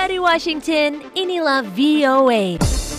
Dari Washington, inilah VOA.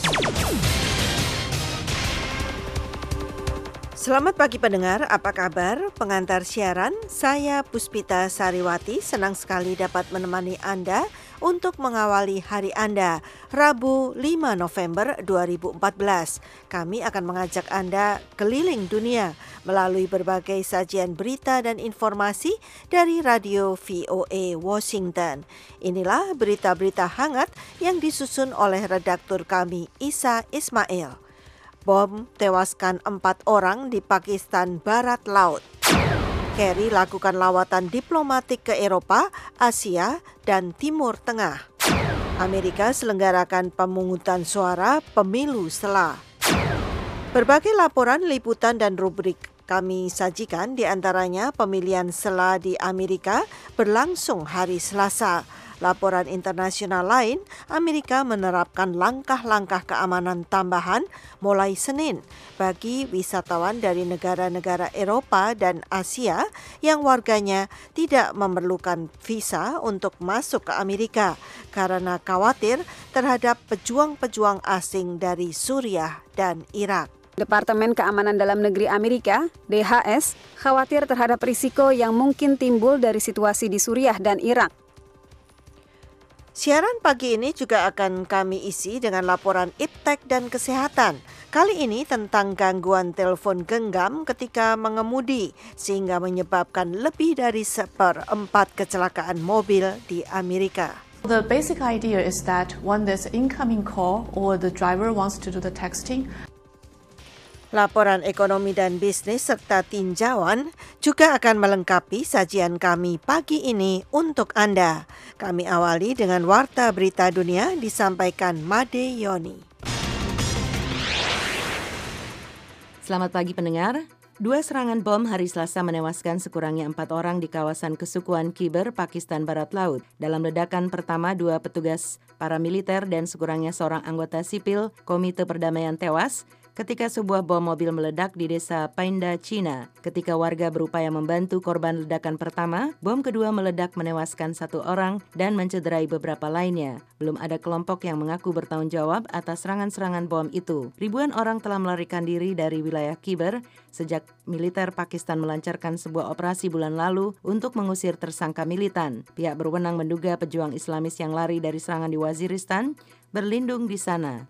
Selamat pagi pendengar, apa kabar? Pengantar siaran, saya Puspita Sariwati, senang sekali dapat menemani Anda untuk mengawali hari Anda, Rabu 5 November 2014. Kami akan mengajak Anda keliling dunia melalui berbagai sajian berita dan informasi dari Radio VOA Washington. Inilah berita-berita hangat yang disusun oleh redaktur kami, Isa Ismail. Bom tewaskan 4 orang di Pakistan Barat Laut. Kerry lakukan lawatan diplomatik ke Eropa, Asia, dan Timur Tengah. Amerika selenggarakan pemungutan suara pemilu sela. Berbagai laporan, liputan, dan rubrik kami sajikan, di antaranya pemilihan sela di Amerika berlangsung hari Selasa. Laporan internasional lain, Amerika menerapkan langkah-langkah keamanan tambahan mulai Senin bagi wisatawan dari negara-negara Eropa dan Asia yang warganya tidak memerlukan visa untuk masuk ke Amerika karena khawatir terhadap pejuang-pejuang asing dari Suriah dan Irak. Departemen Keamanan Dalam Negeri Amerika, DHS, khawatir terhadap risiko yang mungkin timbul dari situasi di Suriah dan Irak. Siaran pagi ini juga akan kami isi dengan laporan iptek dan kesehatan. Kali ini tentang gangguan telepon genggam ketika mengemudi sehingga menyebabkan lebih dari 1/4 kecelakaan mobil di Amerika. The basic idea is that when there's incoming call or the driver wants to do the texting, laporan ekonomi dan bisnis serta tinjauan juga akan melengkapi sajian kami pagi ini untuk Anda. Kami awali dengan warta berita dunia disampaikan Made Yoni. Selamat pagi pendengar. 2 serangan bom hari Selasa menewaskan sekurangnya 4 orang di kawasan kesukuan Khyber, Pakistan Barat Laut. Dalam ledakan pertama, 2 petugas paramiliter dan sekurangnya seorang anggota sipil Komite Perdamaian tewas ketika sebuah bom mobil meledak di desa Painda, China. Ketika warga berupaya membantu korban ledakan pertama, bom kedua meledak menewaskan 1 orang dan mencederai beberapa lainnya. Belum ada kelompok yang mengaku bertanggung jawab atas serangan-serangan bom itu. Ribuan orang telah melarikan diri dari wilayah Khyber sejak militer Pakistan melancarkan sebuah operasi bulan lalu untuk mengusir tersangka militan. Pihak berwenang menduga pejuang Islamis yang lari dari serangan di Waziristan berlindung di sana.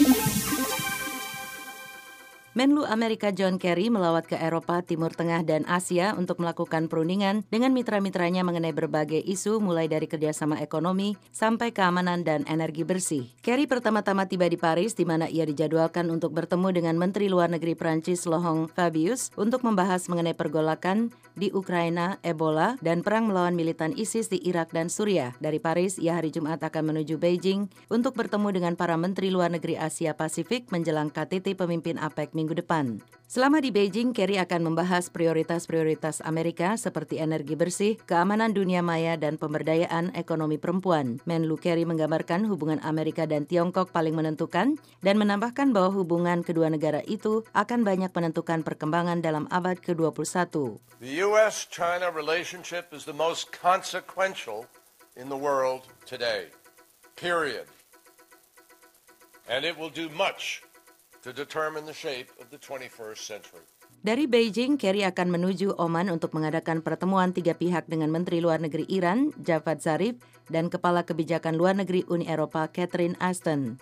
Menlu Amerika John Kerry melawat ke Eropa, Timur Tengah, dan Asia untuk melakukan perundingan dengan mitra-mitranya mengenai berbagai isu mulai dari kerjasama ekonomi sampai keamanan dan energi bersih. Kerry pertama-tama tiba di Paris di mana ia dijadwalkan untuk bertemu dengan Menteri Luar Negeri Prancis Laurent Fabius untuk membahas mengenai pergolakan di Ukraina, Ebola, dan perang melawan militan ISIS di Irak dan Suriah. Dari Paris, ia hari Jumat akan menuju Beijing untuk bertemu dengan para Menteri Luar Negeri Asia Pasifik menjelang KTT pemimpin APEC minggu depan. Selama di Beijing, Kerry akan membahas prioritas-prioritas Amerika seperti energi bersih, keamanan dunia maya, dan pemberdayaan ekonomi perempuan. Menlu Kerry menggambarkan hubungan Amerika dan Tiongkok paling menentukan dan menambahkan bahwa hubungan kedua negara itu akan banyak menentukan perkembangan dalam abad ke-21. The U.S.-China relationship is the most consequential in the world today. Period. And it will do much to determine the shape of the 21st century. Dari Beijing, Kerry akan menuju Oman untuk mengadakan pertemuan 3 pihak dengan Menteri Luar Negeri Iran, Javad Zarif, dan Kepala Kebijakan Luar Negeri Uni Eropa, Catherine Ashton.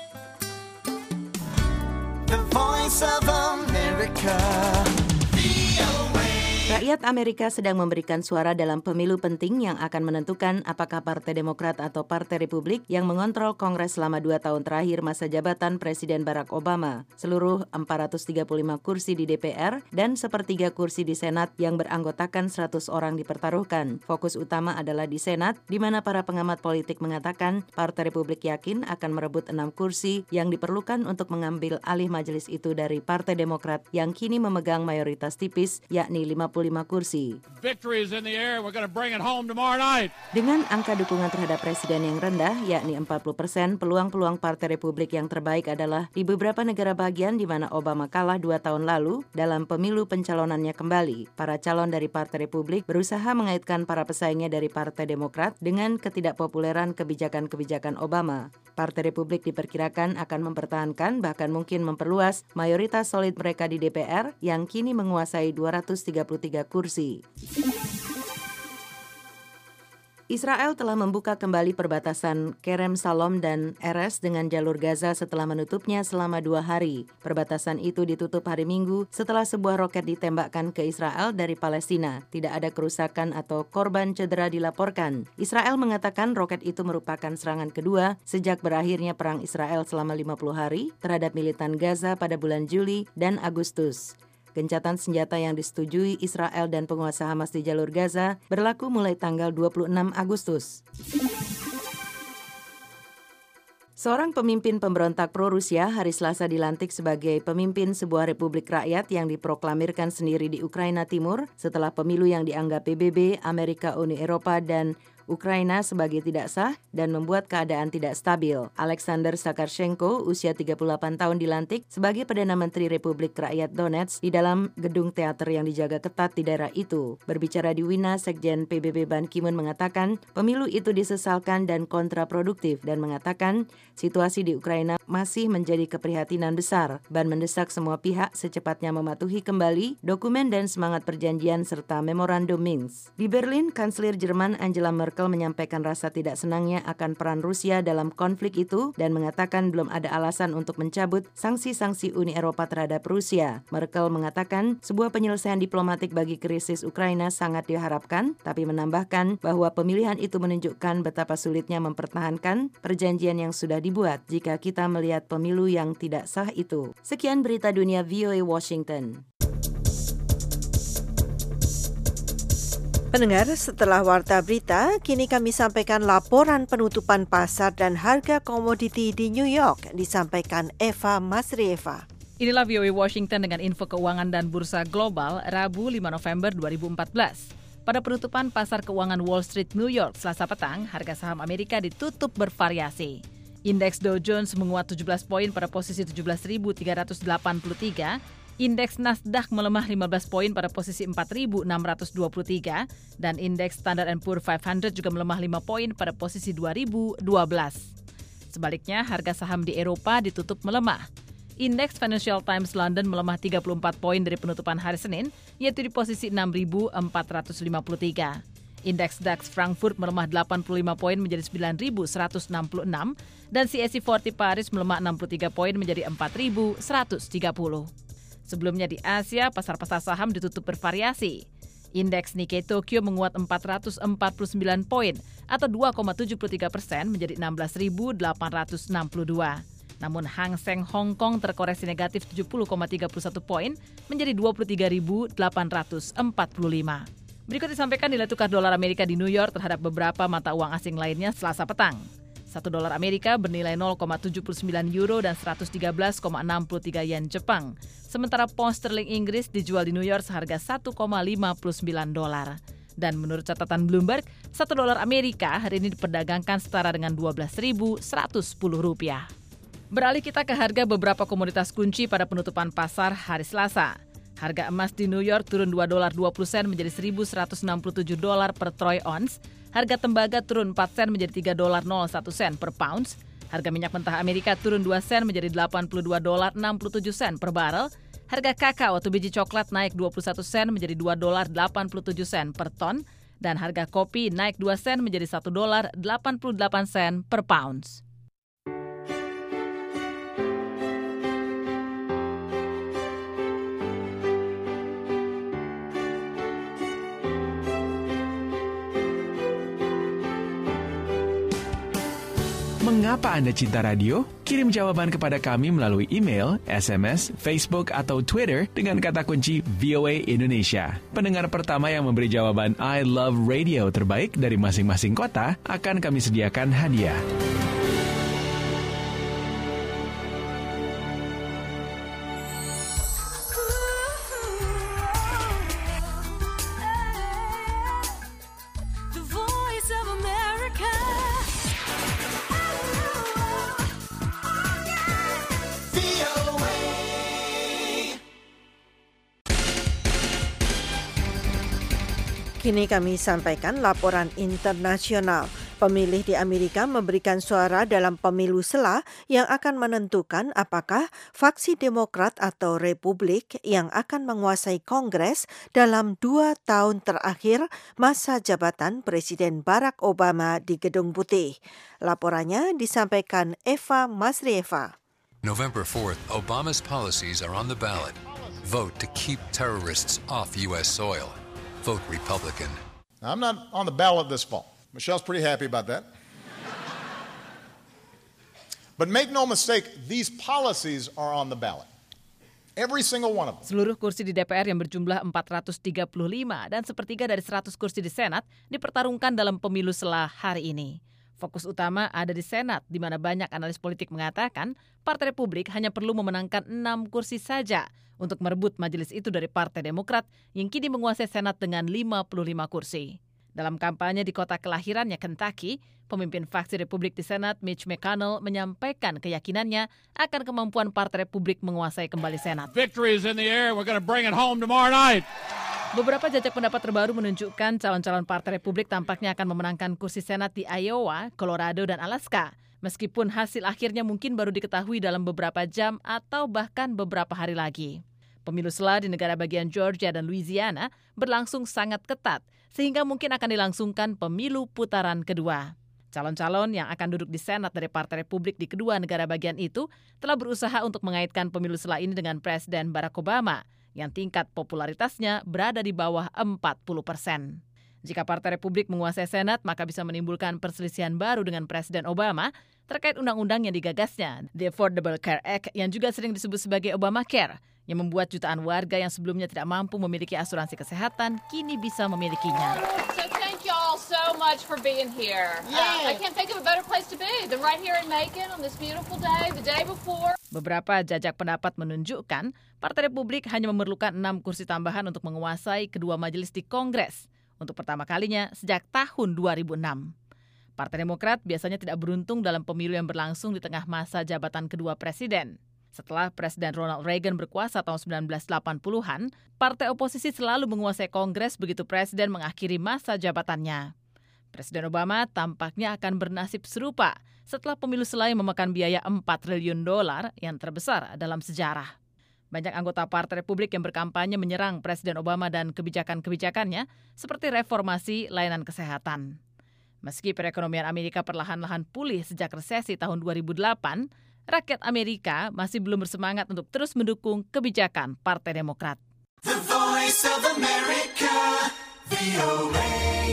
The Voice of America. Rakyat Amerika sedang memberikan suara dalam pemilu penting yang akan menentukan apakah Partai Demokrat atau Partai Republik yang mengontrol Kongres selama 2 tahun terakhir masa jabatan Presiden Barack Obama. Seluruh 435 kursi di DPR dan 1/3 kursi di Senat yang beranggotakan 100 orang dipertaruhkan. Fokus utama adalah di Senat, di mana para pengamat politik mengatakan Partai Republik yakin akan merebut 6 kursi yang diperlukan untuk mengambil alih majelis itu dari Partai Demokrat yang kini memegang mayoritas tipis, yakni 55 kursi. Victory is in the air. We're going to bring it home tomorrow night. Dengan angka dukungan terhadap presiden yang rendah, yakni 40%, peluang-peluang Partai Republik yang terbaik adalah di beberapa negara bagian di mana Obama kalah 2 tahun lalu dalam pemilu pencalonannya kembali. Para calon dari Partai Republik berusaha mengaitkan para pesaingnya dari Partai Demokrat dengan ketidakpopuleran kebijakan-kebijakan Obama. Partai Republik diperkirakan akan mempertahankan bahkan mungkin memperluas mayoritas solid mereka di DPR yang kini menguasai 233 kursi. Israel telah membuka kembali perbatasan Kerem Salom dan Erez dengan jalur Gaza setelah menutupnya selama 2 hari. Perbatasan itu ditutup hari Minggu setelah sebuah roket ditembakkan ke Israel dari Palestina. Tidak ada kerusakan atau korban cedera dilaporkan. Israel mengatakan roket itu merupakan serangan kedua sejak berakhirnya perang Israel selama 50 hari terhadap militan Gaza pada bulan Juli dan Agustus. Gencatan senjata yang disetujui Israel dan penguasa Hamas di jalur Gaza berlaku mulai tanggal 26 Agustus. Seorang pemimpin pemberontak pro-Rusia hari Selasa dilantik sebagai pemimpin sebuah republik rakyat yang diproklamirkan sendiri di Ukraina Timur setelah pemilu yang dianggap PBB, Amerika, Uni Eropa, dan Ukraina sebagai tidak sah dan membuat keadaan tidak stabil. Alexander Sakarchenko, usia 38 tahun dilantik sebagai Perdana Menteri Republik Rakyat Donetsk di dalam gedung teater yang dijaga ketat di daerah itu. Berbicara di Wina, Sekjen PBB Ban Ki-moon mengatakan pemilu itu disesalkan dan kontraproduktif dan mengatakan situasi di Ukraina masih menjadi keprihatinan besar. Ban mendesak semua pihak secepatnya mematuhi kembali dokumen dan semangat perjanjian serta memorandum Minsk. Di Berlin, Kanselir Jerman Angela Merkel menyampaikan rasa tidak senangnya akan peran Rusia dalam konflik itu dan mengatakan belum ada alasan untuk mencabut sanksi-sanksi Uni Eropa terhadap Rusia. Merkel mengatakan sebuah penyelesaian diplomatik bagi krisis Ukraina sangat diharapkan, tapi menambahkan bahwa pemilihan itu menunjukkan betapa sulitnya mempertahankan perjanjian yang sudah dibuat jika kita melihat pemilu yang tidak sah itu. Sekian berita dunia VOA Washington. Pendengar, setelah Warta Berita, kini kami sampaikan laporan penutupan pasar dan harga komoditi di New York, disampaikan Eva Masrieva. Inilah VOA Washington dengan info keuangan dan bursa global Rabu 5 November 2014. Pada penutupan pasar keuangan Wall Street New York Selasa petang, harga saham Amerika ditutup bervariasi. Indeks Dow Jones menguat 17 poin pada posisi 17.383. Indeks Nasdaq melemah 15 poin pada posisi 4.623 dan indeks Standard & Poor's 500 juga melemah 5 poin pada posisi 2012. Sebaliknya, harga saham di Eropa ditutup melemah. Indeks Financial Times London melemah 34 poin dari penutupan hari Senin, yaitu di posisi 6.453. Indeks DAX Frankfurt melemah 85 poin menjadi 9.166 dan CAC 40 Paris melemah 63 poin menjadi 4.130. Sebelumnya di Asia, pasar-pasar saham ditutup bervariasi. Indeks Nikkei Tokyo menguat 449 poin atau 2,73% menjadi 16.862. Namun Hang Seng Hong Kong terkoreksi negatif 70,31 poin menjadi 23.845. Berikut disampaikan nilai tukar dolar Amerika di New York terhadap beberapa mata uang asing lainnya Selasa petang. 1 dolar Amerika bernilai 0,79 euro dan 113,63 yen Jepang. Sementara pound sterling Inggris dijual di New York seharga 1,59 dolar. Dan menurut catatan Bloomberg, 1 dolar Amerika hari ini diperdagangkan setara dengan 12.110 rupiah. Beralih kita ke harga beberapa komoditas kunci pada penutupan pasar hari Selasa. Harga emas di New York turun 2 dolar 20 sen menjadi 1.167 dolar per troy ounce. Harga tembaga turun 4 sen menjadi 3 dolar 01 sen per pounds. Harga minyak mentah Amerika turun 2 sen menjadi 82 dolar 67 sen per barrel. Harga kakao atau biji coklat naik 21 sen menjadi 2 dolar 87 sen per ton. Dan harga kopi naik 2 sen menjadi 1 dolar 88 sen per pounds. Mengapa Anda cinta radio? Kirim jawaban kepada kami melalui email, SMS, Facebook, atau Twitter dengan kata kunci VOA Indonesia. Pendengar pertama yang memberi jawaban I love radio terbaik dari masing-masing kota akan kami sediakan hadiah. Kini kami sampaikan laporan internasional. Pemilih di Amerika memberikan suara dalam pemilu sela yang akan menentukan apakah faksi Demokrat atau Republik yang akan menguasai Kongres dalam 2 tahun terakhir masa jabatan Presiden Barack Obama di Gedung Putih. Laporannya disampaikan Eva Masrieva. November 4th, Obama's policies are on the ballot. Vote to keep terrorists off U.S. soil. Vote Republican. I'm not on the ballot this fall. Michelle's pretty happy about that. But make no mistake, these policies are on the ballot. Every single one of them. Seluruh kursi di DPR yang berjumlah 435 dan sepertiga dari 100 kursi di Senat dipertarungkan dalam pemilu sela hari ini. Fokus utama ada di Senat, di mana banyak analis politik mengatakan Partai Republik hanya perlu memenangkan 6 kursi saja untuk merebut majelis itu dari Partai Demokrat yang kini menguasai Senat dengan 55 kursi. Dalam kampanye di kota kelahirannya Kentucky, pemimpin faksi Republik di Senat Mitch McConnell menyampaikan keyakinannya akan kemampuan Partai Republik menguasai kembali Senat. Victory is in the air. We're going to bring it home tomorrow night. Beberapa jajak pendapat terbaru menunjukkan calon-calon Partai Republik tampaknya akan memenangkan kursi Senat di Iowa, Colorado, dan Alaska. Meskipun hasil akhirnya mungkin baru diketahui dalam beberapa jam atau bahkan beberapa hari lagi. Pemilu sela di negara bagian Georgia dan Louisiana berlangsung sangat ketat, sehingga mungkin akan dilangsungkan pemilu putaran kedua. Calon-calon yang akan duduk di Senat dari Partai Republik di kedua negara bagian itu telah berusaha untuk mengaitkan pemilu sela ini dengan Presiden Barack Obama, yang tingkat popularitasnya berada di bawah 40%. Jika Partai Republik menguasai Senat, maka bisa menimbulkan perselisihan baru dengan Presiden Obama terkait undang-undang yang digagasnya, The Affordable Care Act, yang juga sering disebut sebagai Obamacare, yang membuat jutaan warga yang sebelumnya tidak mampu memiliki asuransi kesehatan kini bisa memilikinya. So thank you all so much for being here. I can't think of a better place to be than right here in Macon on this beautiful day, the day before. Beberapa jajak pendapat menunjukkan Partai Republik hanya memerlukan 6 kursi tambahan untuk menguasai kedua majelis di Kongres untuk pertama kalinya sejak tahun 2006. Partai Demokrat biasanya tidak beruntung dalam pemilu yang berlangsung di tengah masa jabatan kedua presiden. Setelah Presiden Ronald Reagan berkuasa tahun 1980-an, partai oposisi selalu menguasai Kongres begitu Presiden mengakhiri masa jabatannya. Presiden Obama tampaknya akan bernasib serupa setelah pemilu sela yang memakan biaya $4 triliun yang terbesar dalam sejarah. Banyak anggota Partai Republik yang berkampanye menyerang Presiden Obama dan kebijakan-kebijakannya seperti reformasi layanan kesehatan. Meski perekonomian Amerika perlahan-lahan pulih sejak resesi tahun 2008, rakyat Amerika masih belum bersemangat untuk terus mendukung kebijakan Partai Demokrat. The Voice of America, VOA.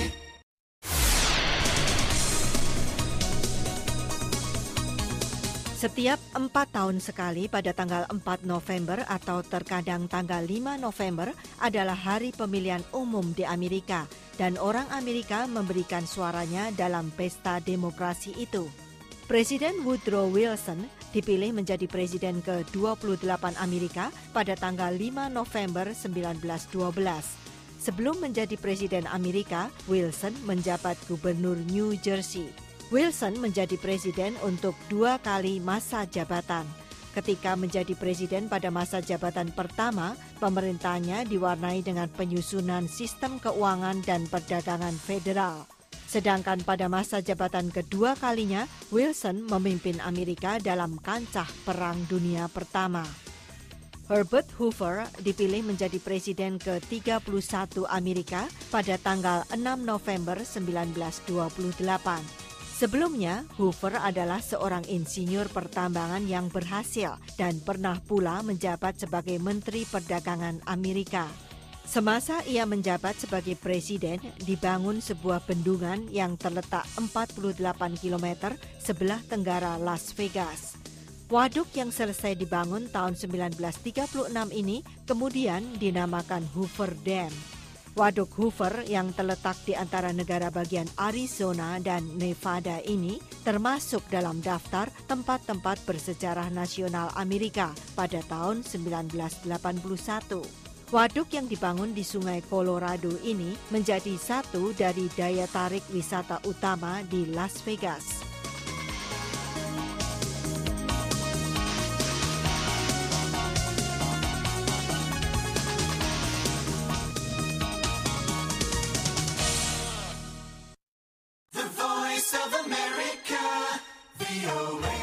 Setiap 4 tahun sekali pada tanggal 4 November atau terkadang tanggal 5 November adalah hari pemilihan umum di Amerika dan orang Amerika memberikan suaranya dalam pesta demokrasi itu. Presiden Woodrow Wilson dipilih menjadi presiden ke-28 Amerika pada tanggal 5 November 1912. Sebelum menjadi presiden Amerika, Wilson menjabat gubernur New Jersey. Wilson menjadi presiden untuk 2 kali masa jabatan. Ketika menjadi presiden pada masa jabatan pertama, pemerintahnya diwarnai dengan penyusunan sistem keuangan dan perdagangan federal. Sedangkan pada masa jabatan kedua kalinya, Wilson memimpin Amerika dalam kancah Perang Dunia Pertama. Herbert Hoover dipilih menjadi presiden ke-31 Amerika pada tanggal 6 November 1928. Sebelumnya, Hoover adalah seorang insinyur pertambangan yang berhasil dan pernah pula menjabat sebagai Menteri Perdagangan Amerika. Semasa ia menjabat sebagai presiden, dibangun sebuah bendungan yang terletak 48 km sebelah tenggara Las Vegas. Waduk yang selesai dibangun tahun 1936 ini kemudian dinamakan Hoover Dam. Waduk Hoover yang terletak di antara negara bagian Arizona dan Nevada ini termasuk dalam daftar tempat-tempat bersejarah nasional Amerika pada tahun 1981. Waduk yang dibangun di Sungai Colorado ini menjadi satu dari daya tarik wisata utama di Las Vegas. of America, VOA.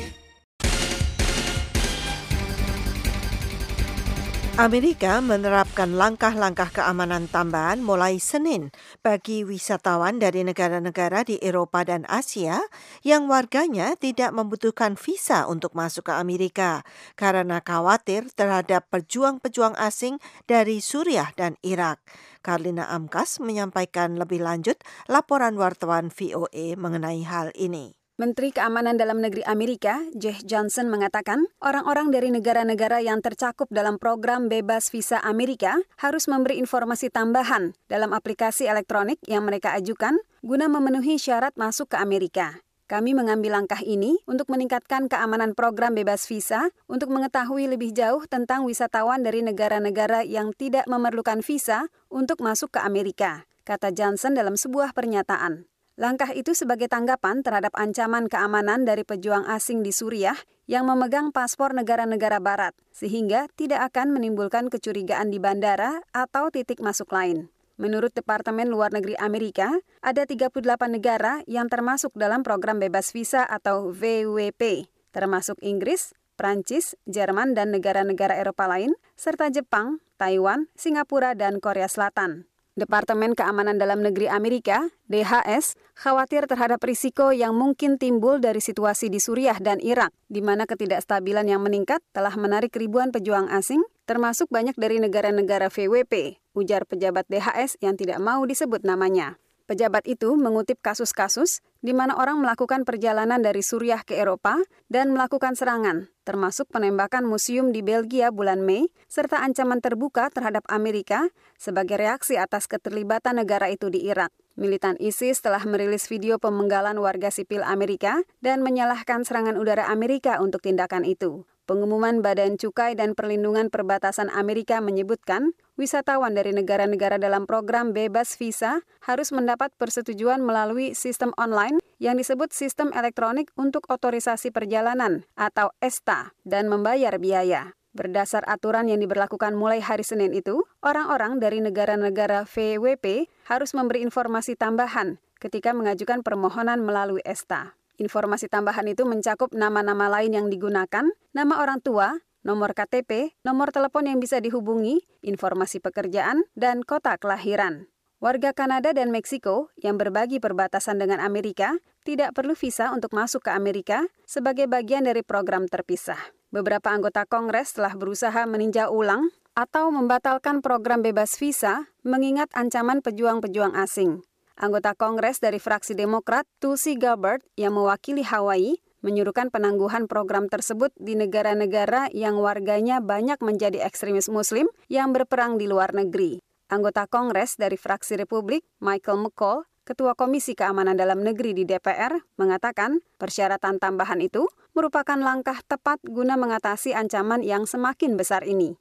Amerika menerapkan langkah-langkah keamanan tambahan mulai Senin bagi wisatawan dari negara-negara di Eropa dan Asia yang warganya tidak membutuhkan visa untuk masuk ke Amerika karena khawatir terhadap pejuang-pejuang asing dari Suriah dan Irak. Karlina Amkas menyampaikan lebih lanjut laporan wartawan VOA mengenai hal ini. Menteri Keamanan Dalam Negeri Amerika, Jeh Johnson, mengatakan orang-orang dari negara-negara yang tercakup dalam program bebas visa Amerika harus memberi informasi tambahan dalam aplikasi elektronik yang mereka ajukan guna memenuhi syarat masuk ke Amerika. Kami mengambil langkah ini untuk meningkatkan keamanan program bebas visa untuk mengetahui lebih jauh tentang wisatawan dari negara-negara yang tidak memerlukan visa untuk masuk ke Amerika, kata Johnson dalam sebuah pernyataan. Langkah itu sebagai tanggapan terhadap ancaman keamanan dari pejuang asing di Suriah yang memegang paspor negara-negara barat, sehingga tidak akan menimbulkan kecurigaan di bandara atau titik masuk lain. Menurut Departemen Luar Negeri Amerika, ada 38 negara yang termasuk dalam program bebas visa atau VWP, termasuk Inggris, Prancis, Jerman, dan negara-negara Eropa lain, serta Jepang, Taiwan, Singapura, dan Korea Selatan. Departemen Keamanan Dalam Negeri Amerika, DHS, khawatir terhadap risiko yang mungkin timbul dari situasi di Suriah dan Irak, di mana ketidakstabilan yang meningkat telah menarik ribuan pejuang asing, termasuk banyak dari negara-negara VWP, ujar pejabat DHS yang tidak mau disebut namanya. Pejabat itu mengutip kasus-kasus di mana orang melakukan perjalanan dari Suriah ke Eropa dan melakukan serangan, termasuk penembakan museum di Belgia bulan Mei, serta ancaman terbuka terhadap Amerika sebagai reaksi atas keterlibatan negara itu di Irak. Militan ISIS telah merilis video pemenggalan warga sipil Amerika dan menyalahkan serangan udara Amerika untuk tindakan itu. Pengumuman Badan Cukai dan Perlindungan Perbatasan Amerika menyebutkan wisatawan dari negara-negara dalam program bebas visa harus mendapat persetujuan melalui sistem online yang disebut Sistem Elektronik untuk Otorisasi Perjalanan atau ESTA dan membayar biaya. Berdasar aturan yang diberlakukan mulai hari Senin itu, orang-orang dari negara-negara VWP harus memberi informasi tambahan ketika mengajukan permohonan melalui ESTA. Informasi tambahan itu mencakup nama-nama lain yang digunakan, nama orang tua, nomor KTP, nomor telepon yang bisa dihubungi, informasi pekerjaan, dan kota kelahiran. Warga Kanada dan Meksiko yang berbagi perbatasan dengan Amerika tidak perlu visa untuk masuk ke Amerika sebagai bagian dari program terpisah. Beberapa anggota Kongres telah berusaha meninjau ulang atau membatalkan program bebas visa mengingat ancaman pejuang-pejuang asing. Anggota Kongres dari fraksi Demokrat, Tulsi Gabbard, yang mewakili Hawaii, menyuruhkan penangguhan program tersebut di negara-negara yang warganya banyak menjadi ekstremis Muslim yang berperang di luar negeri. Anggota Kongres dari fraksi Republik, Michael McCall, Ketua Komisi Keamanan Dalam Negeri di DPR, mengatakan persyaratan tambahan itu merupakan langkah tepat guna mengatasi ancaman yang semakin besar ini.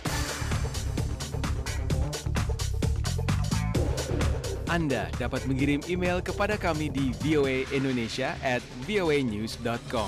Anda dapat mengirim email kepada kami di voaindonesia@voanews.com.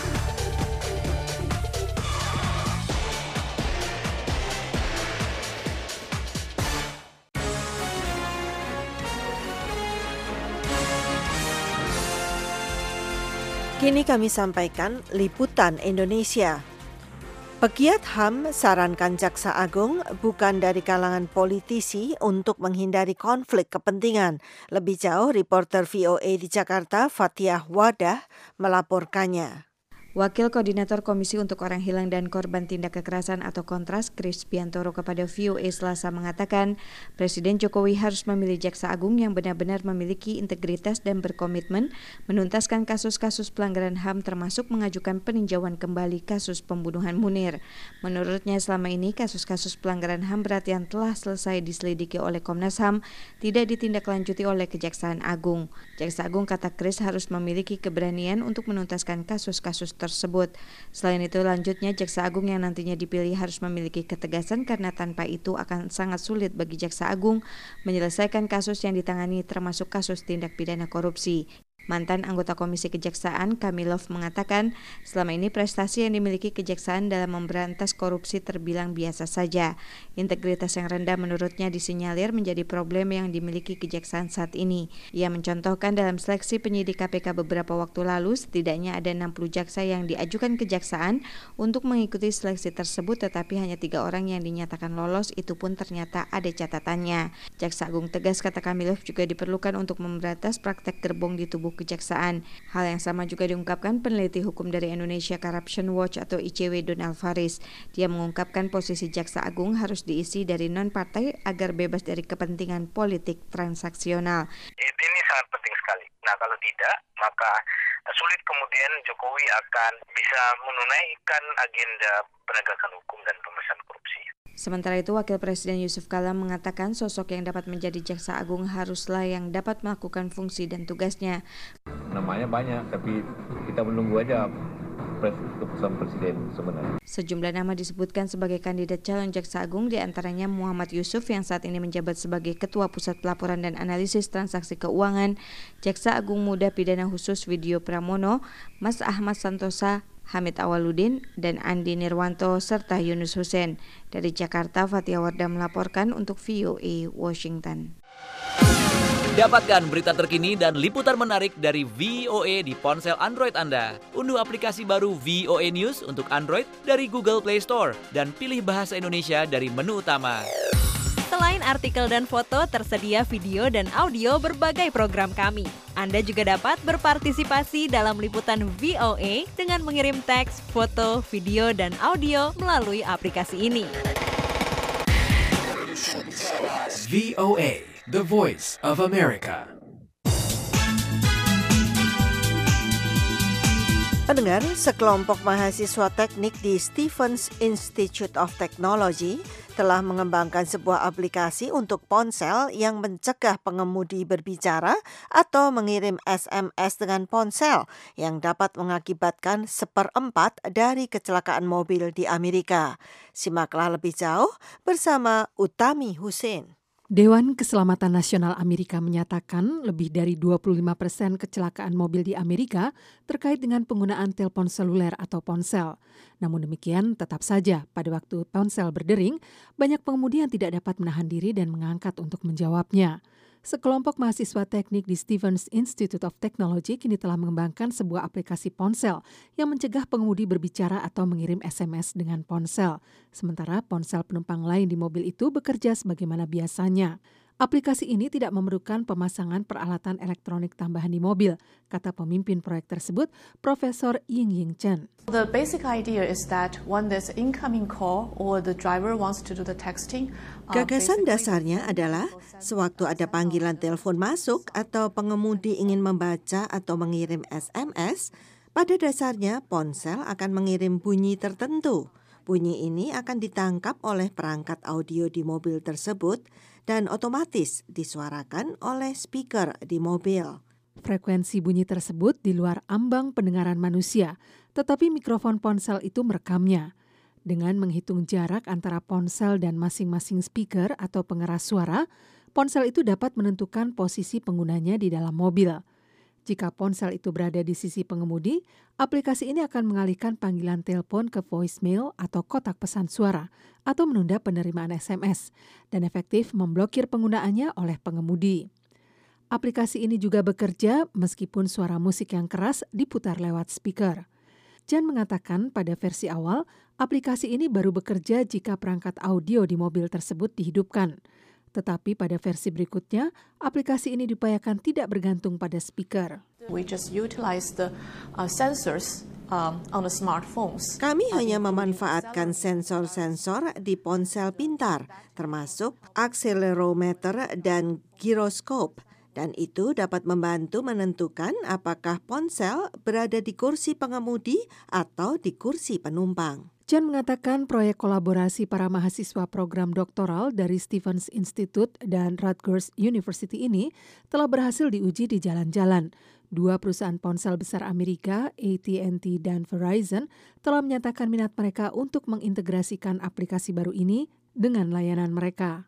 Kini kami sampaikan liputan Indonesia. Pegiat HAM sarankan Jaksa Agung bukan dari kalangan politisi untuk menghindari konflik kepentingan. Lebih jauh, reporter VOA di Jakarta, Fathiyah Wadah, melaporkannya. Wakil Koordinator Komisi untuk Orang Hilang dan Korban Tindak Kekerasan atau Kontras, Kris Biantoro kepada VOA Selasa mengatakan, Presiden Jokowi harus memilih Jaksa Agung yang benar-benar memiliki integritas dan berkomitmen menuntaskan kasus-kasus pelanggaran HAM termasuk mengajukan peninjauan kembali kasus pembunuhan Munir. Menurutnya selama ini kasus-kasus pelanggaran HAM berat yang telah selesai diselidiki oleh Komnas HAM tidak ditindaklanjuti oleh Kejaksaan Agung. Jaksa Agung, kata Kris, harus memiliki keberanian untuk menuntaskan kasus-kasus tersebut. Selain itu, lanjutnya Jaksa Agung yang nantinya dipilih harus memiliki ketegasan karena tanpa itu akan sangat sulit bagi Jaksa Agung menyelesaikan kasus yang ditangani termasuk kasus tindak pidana korupsi. Mantan anggota Komisi Kejaksaan Kamilov mengatakan selama ini prestasi yang dimiliki kejaksaan dalam memberantas korupsi terbilang biasa saja. Integritas yang rendah menurutnya disinyalir menjadi problem yang dimiliki kejaksaan saat ini. Ia mencontohkan dalam seleksi penyidik KPK beberapa waktu lalu setidaknya ada 60 jaksa yang diajukan kejaksaan untuk mengikuti seleksi tersebut, tetapi hanya 3 orang yang dinyatakan lolos, itu pun ternyata ada catatannya. Jaksa Agung tegas, kata Kamilov, juga diperlukan untuk memberantas praktek gerbong di tubuh kejaksaan. Hal yang sama juga diungkapkan peneliti hukum dari Indonesia Corruption Watch atau ICW Donald Faris. Dia mengungkapkan posisi Jaksa Agung harus diisi dari non-partai agar bebas dari kepentingan politik transaksional. Ini sangat penting sekali. Nah, kalau tidak, maka sulit kemudian Jokowi akan bisa menunaikan agenda penegakan hukum dan pemberantasan korupsi. Sementara itu, Wakil Presiden Yusuf Kala mengatakan sosok yang dapat menjadi Jaksa Agung haruslah yang dapat melakukan fungsi dan tugasnya. Namanya banyak, tapi kita menunggu aja keputusan Presiden sebenarnya. Sejumlah nama disebutkan sebagai kandidat calon Jaksa Agung, diantaranya Muhammad Yusuf yang saat ini menjabat sebagai Ketua Pusat Pelaporan dan Analisis Transaksi Keuangan, Jaksa Agung Muda Pidana Khusus Widyo Pramono, Mas Ahmad Santosa, Hamid Awaludin, dan Andi Nirwanto, serta Yunus Hussein. Dari Jakarta, Fatia Wardah melaporkan untuk VOA Washington. Dapatkan berita terkini dan liputan menarik dari VOA di ponsel Android Anda. Unduh aplikasi baru VOA News untuk Android dari Google Play Store dan pilih bahasa Indonesia dari menu utama. Selain artikel dan foto, tersedia video dan audio berbagai program kami. Anda juga dapat berpartisipasi dalam liputan VOA dengan mengirim teks, foto, video, dan audio melalui aplikasi ini. VOA, the voice of America. Pendengar, sekelompok mahasiswa teknik di Stevens Institute of Technology telah mengembangkan sebuah aplikasi untuk ponsel yang mencegah pengemudi berbicara atau mengirim SMS dengan ponsel yang dapat mengakibatkan 1/4 dari kecelakaan mobil di Amerika. Simaklah lebih jauh bersama Utami Hussein. Dewan Keselamatan Nasional Amerika menyatakan lebih dari 25% kecelakaan mobil di Amerika terkait dengan penggunaan telepon seluler atau ponsel. Namun demikian, tetap saja pada waktu ponsel berdering, banyak pengemudi yang tidak dapat menahan diri dan mengangkat untuk menjawabnya. Sekelompok mahasiswa teknik di Stevens Institute of Technology kini telah mengembangkan sebuah aplikasi ponsel yang mencegah pengemudi berbicara atau mengirim SMS dengan ponsel. Sementara ponsel penumpang lain di mobil itu bekerja sebagaimana biasanya. Aplikasi ini tidak memerlukan pemasangan peralatan elektronik tambahan di mobil, kata pemimpin proyek tersebut, Profesor Ying Chen. The basic idea is that when there's incoming call or the driver wants to do the texting. Gagasan dasarnya adalah sewaktu ada panggilan telepon masuk atau pengemudi ingin membaca atau mengirim SMS, pada dasarnya ponsel akan mengirim bunyi tertentu. Bunyi ini akan ditangkap oleh perangkat audio di mobil tersebut dan otomatis disuarakan oleh speaker di mobil. Frekuensi bunyi tersebut di luar ambang pendengaran manusia, tetapi mikrofon ponsel itu merekamnya. Dengan menghitung jarak antara ponsel dan masing-masing speaker atau pengeras suara, ponsel itu dapat menentukan posisi penggunanya di dalam mobil. Jika ponsel itu berada di sisi pengemudi, aplikasi ini akan mengalihkan panggilan telepon ke voicemail atau kotak pesan suara atau menunda penerimaan SMS dan efektif memblokir penggunaannya oleh pengemudi. Aplikasi ini juga bekerja meskipun suara musik yang keras diputar lewat speaker. Jan mengatakan pada versi awal, aplikasi ini baru bekerja jika perangkat audio di mobil tersebut dihidupkan. Tetapi pada versi berikutnya, aplikasi ini diupayakan tidak bergantung pada speaker. We just utilize the sensors on the smartphones. Kami hanya memanfaatkan sensor-sensor di ponsel pintar, termasuk akselerometer dan giroskop, dan itu dapat membantu menentukan apakah ponsel berada di kursi pengemudi atau di kursi penumpang. Jan mengatakan proyek kolaborasi para mahasiswa program doktoral dari Stevens Institute dan Rutgers University ini telah berhasil diuji di jalan-jalan. 2 perusahaan ponsel besar Amerika, AT&T dan Verizon, telah menyatakan minat mereka untuk mengintegrasikan aplikasi baru ini dengan layanan mereka.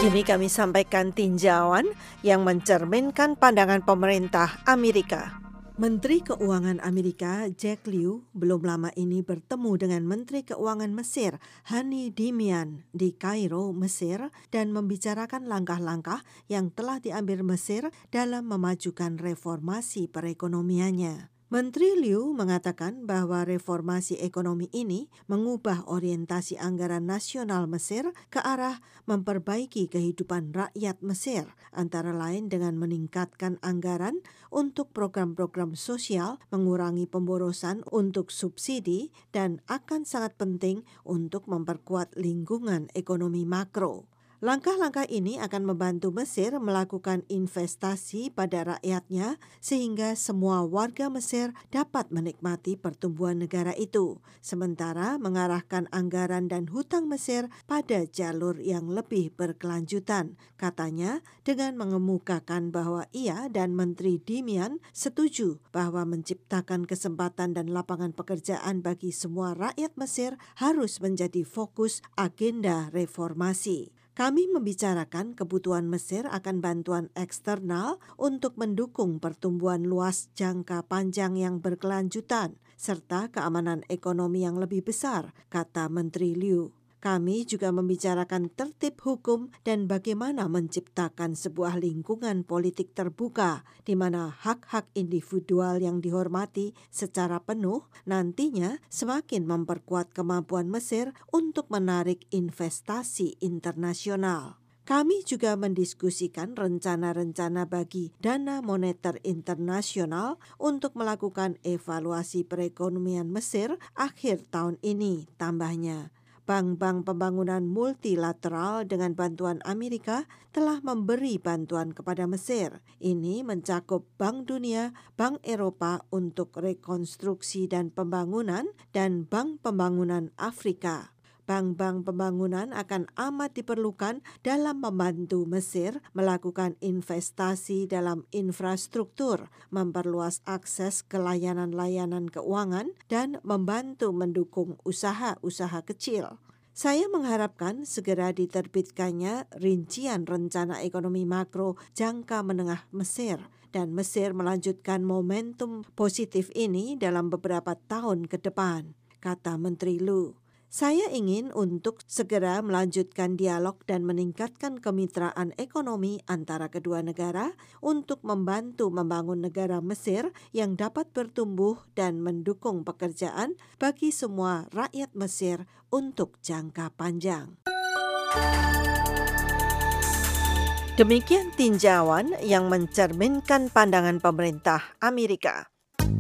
Kini kami sampaikan tinjauan yang mencerminkan pandangan pemerintah Amerika. Menteri Keuangan Amerika Jack Lew belum lama ini bertemu dengan Menteri Keuangan Mesir Hani Dimian di Kairo, Mesir, dan membicarakan langkah-langkah yang telah diambil Mesir dalam memajukan reformasi perekonomiannya. Menteri Lew mengatakan bahwa reformasi ekonomi ini mengubah orientasi anggaran nasional Mesir ke arah memperbaiki kehidupan rakyat Mesir, antara lain dengan meningkatkan anggaran untuk program-program sosial, mengurangi pemborosan untuk subsidi, dan akan sangat penting untuk memperkuat lingkungan ekonomi makro. Langkah-langkah ini akan membantu Mesir melakukan investasi pada rakyatnya sehingga semua warga Mesir dapat menikmati pertumbuhan negara itu, sementara mengarahkan anggaran dan hutang Mesir pada jalur yang lebih berkelanjutan, katanya dengan mengemukakan bahwa ia dan Menteri Dimian setuju bahwa menciptakan kesempatan dan lapangan pekerjaan bagi semua rakyat Mesir harus menjadi fokus agenda reformasi. Kami membicarakan kebutuhan Mesir akan bantuan eksternal untuk mendukung pertumbuhan luas jangka panjang yang berkelanjutan, serta keamanan ekonomi yang lebih besar, kata Menteri Lew. Kami juga membicarakan tertib hukum dan bagaimana menciptakan sebuah lingkungan politik terbuka di mana hak-hak individual yang dihormati secara penuh nantinya semakin memperkuat kemampuan Mesir untuk menarik investasi internasional. Kami juga mendiskusikan rencana-rencana bagi Dana Moneter Internasional untuk melakukan evaluasi perekonomian Mesir akhir tahun ini, tambahnya. Bank-bank pembangunan multilateral dengan bantuan Amerika telah memberi bantuan kepada Mesir. Ini mencakup Bank Dunia, Bank Eropa untuk Rekonstruksi dan Pembangunan, dan Bank Pembangunan Afrika. Bank-bank pembangunan akan amat diperlukan dalam membantu Mesir melakukan investasi dalam infrastruktur, memperluas akses ke layanan-layanan keuangan, dan membantu mendukung usaha-usaha kecil. Saya mengharapkan segera diterbitkannya rincian rencana ekonomi makro jangka menengah Mesir, dan Mesir melanjutkan momentum positif ini dalam beberapa tahun ke depan, kata Menteri Lew. Saya ingin untuk segera melanjutkan dialog dan meningkatkan kemitraan ekonomi antara kedua negara untuk membantu membangun negara Mesir yang dapat bertumbuh dan mendukung pekerjaan bagi semua rakyat Mesir untuk jangka panjang. Demikian tinjauan yang mencerminkan pandangan pemerintah Amerika.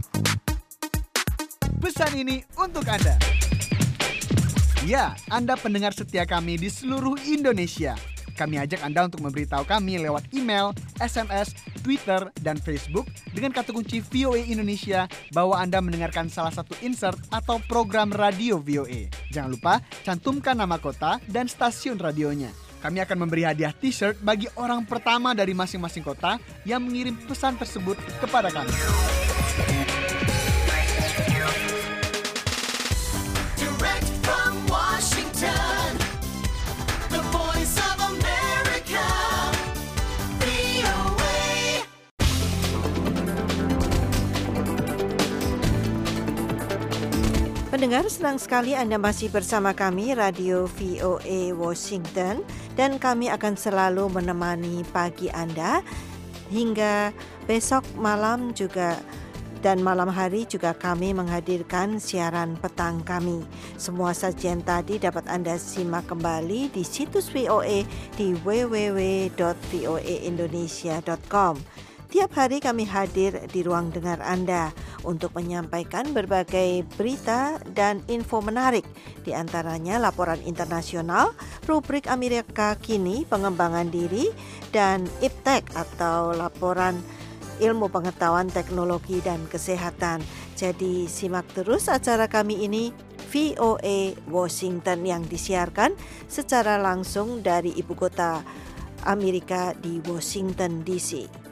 Pesan ini untuk Anda. Ya, Anda pendengar setia kami di seluruh Indonesia. Kami ajak Anda untuk memberitahu kami lewat email, SMS, Twitter, dan Facebook dengan kata kunci VOA Indonesia bahwa Anda mendengarkan salah satu insert atau program radio VOA. Jangan lupa cantumkan nama kota dan stasiun radionya. Kami akan memberi hadiah t-shirt bagi orang pertama dari masing-masing kota yang mengirim pesan tersebut kepada kami. Pendengar, senang sekali Anda masih bersama kami Radio VOA Washington, dan kami akan selalu menemani pagi Anda hingga besok malam juga, dan malam hari juga kami menghadirkan siaran petang kami. Semua sajian tadi dapat Anda simak kembali di situs VOA di www.voaindonesia.com. Tiap hari kami hadir di ruang dengar Anda untuk menyampaikan berbagai berita dan info menarik, di antaranya laporan internasional, rubrik Amerika Kini, pengembangan diri, dan IPTEK atau laporan ilmu pengetahuan teknologi dan kesehatan. Jadi simak terus acara kami ini, VOA Washington, yang disiarkan secara langsung dari ibu kota Amerika di Washington DC.